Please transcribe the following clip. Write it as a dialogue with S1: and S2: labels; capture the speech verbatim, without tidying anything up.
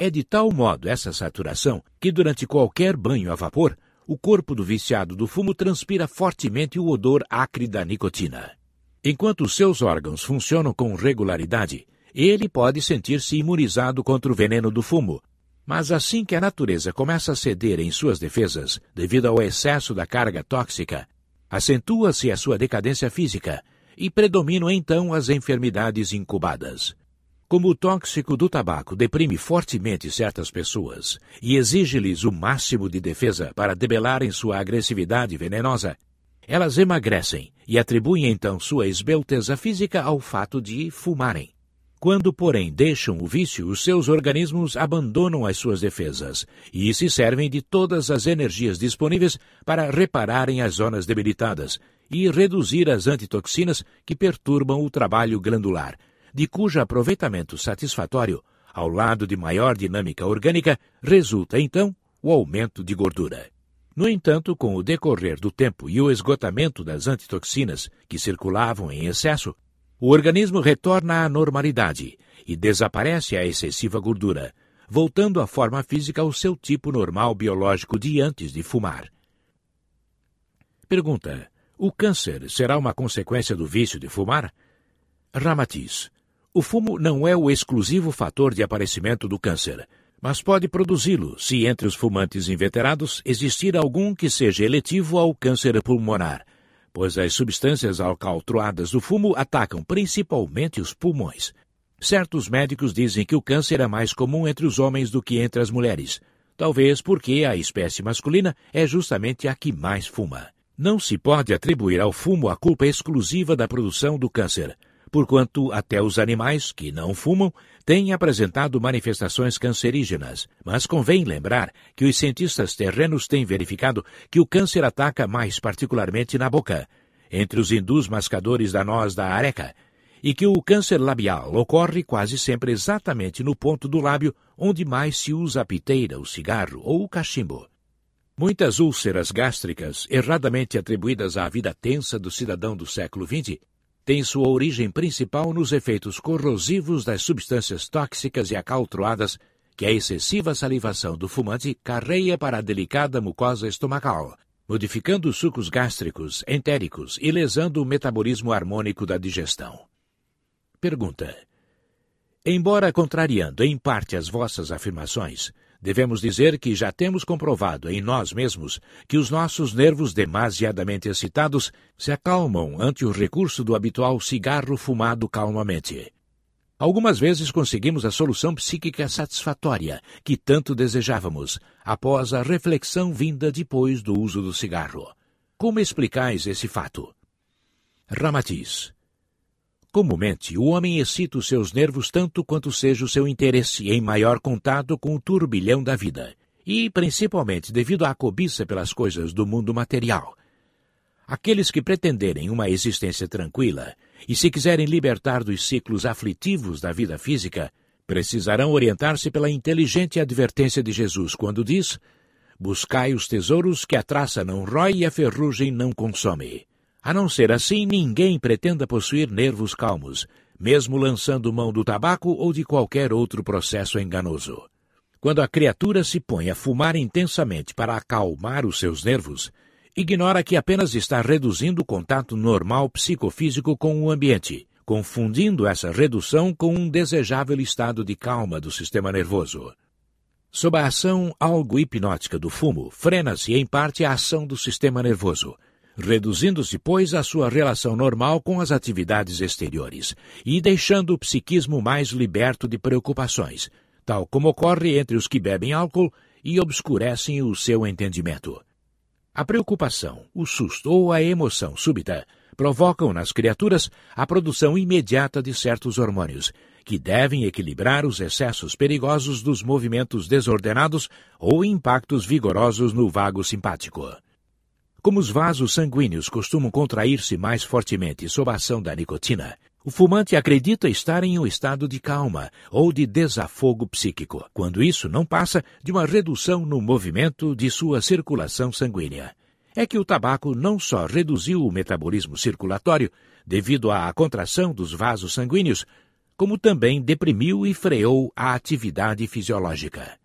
S1: É de tal modo essa saturação que durante qualquer banho a vapor, o corpo do viciado do fumo transpira fortemente o odor acre da nicotina. Enquanto seus órgãos funcionam com regularidade, ele pode sentir-se imunizado contra o veneno do fumo. Mas assim que a natureza começa a ceder em suas defesas, devido ao excesso da carga tóxica, acentua-se a sua decadência física e predominam então as enfermidades incubadas. Como o tóxico do tabaco deprime fortemente certas pessoas e exige-lhes o máximo de defesa para debelarem sua agressividade venenosa, elas emagrecem e atribuem então sua esbelteza física ao fato de fumarem. Quando, porém, deixam o vício, os seus organismos abandonam as suas defesas e se servem de todas as energias disponíveis para repararem as zonas debilitadas e reduzir as antitoxinas que perturbam o trabalho glandular, de cujo aproveitamento satisfatório, ao lado de maior dinâmica orgânica, resulta, então, o aumento de gordura. No entanto, com o decorrer do tempo e o esgotamento das antitoxinas que circulavam em excesso, o organismo retorna à normalidade e desaparece a excessiva gordura, voltando à forma física ao seu tipo normal biológico de antes de fumar. Pergunta: o câncer será uma consequência do vício de fumar? Ramatiz: o fumo não é o exclusivo fator de aparecimento do câncer, mas pode produzi-lo se entre os fumantes inveterados existir algum que seja eletivo ao câncer pulmonar, pois as substâncias alcaltroadas do fumo atacam principalmente os pulmões. Certos médicos dizem que o câncer é mais comum entre os homens do que entre as mulheres, talvez porque a espécie masculina é justamente a que mais fuma. Não se pode atribuir ao fumo a culpa exclusiva da produção do câncer, porquanto até os animais que não fumam têm apresentado manifestações cancerígenas. Mas convém lembrar que os cientistas terrenos têm verificado que o câncer ataca mais particularmente na boca, entre os hindus mascadores da noz da areca, e que o câncer labial ocorre quase sempre exatamente no ponto do lábio onde mais se usa a piteira, o cigarro ou o cachimbo. Muitas úlceras gástricas, erradamente atribuídas à vida tensa do cidadão do século vinte, têm sua origem principal nos efeitos corrosivos das substâncias tóxicas e acaltroadas que a excessiva salivação do fumante carreia para a delicada mucosa estomacal, modificando os sucos gástricos, entéricos e lesando o metabolismo harmônico da digestão. Pergunta: embora contrariando em parte as vossas afirmações, devemos dizer que já temos comprovado em nós mesmos que os nossos nervos demasiadamente excitados se acalmam ante o recurso do habitual cigarro fumado calmamente. Algumas vezes conseguimos a solução psíquica satisfatória que tanto desejávamos, após a reflexão vinda depois do uso do cigarro. Como explicais esse fato? Ramatiz: comumente, o homem excita os seus nervos tanto quanto seja o seu interesse em maior contato com o turbilhão da vida, e principalmente devido à cobiça pelas coisas do mundo material. Aqueles que pretenderem uma existência tranquila e se quiserem libertar dos ciclos aflitivos da vida física, precisarão orientar-se pela inteligente advertência de Jesus quando diz: buscai os tesouros que a traça não rói e a ferrugem não consome. A não ser assim, ninguém pretenda possuir nervos calmos, mesmo lançando mão do tabaco ou de qualquer outro processo enganoso. Quando a criatura se põe a fumar intensamente para acalmar os seus nervos, ignora que apenas está reduzindo o contato normal psicofísico com o ambiente, confundindo essa redução com um desejável estado de calma do sistema nervoso. Sob a ação algo hipnótica do fumo, frena-se em parte a ação do sistema nervoso, reduzindo-se, pois, a sua relação normal com as atividades exteriores e deixando o psiquismo mais liberto de preocupações, tal como ocorre entre os que bebem álcool e obscurecem o seu entendimento. A preocupação, o susto ou a emoção súbita provocam nas criaturas a produção imediata de certos hormônios, que devem equilibrar os excessos perigosos dos movimentos desordenados ou impactos vigorosos no vago simpático. Como os vasos sanguíneos costumam contrair-se mais fortemente sob a ação da nicotina, o fumante acredita estar em um estado de calma ou de desafogo psíquico, quando isso não passa de uma redução no movimento de sua circulação sanguínea. É que o tabaco não só reduziu o metabolismo circulatório devido à contração dos vasos sanguíneos, como também deprimiu e freou a atividade fisiológica.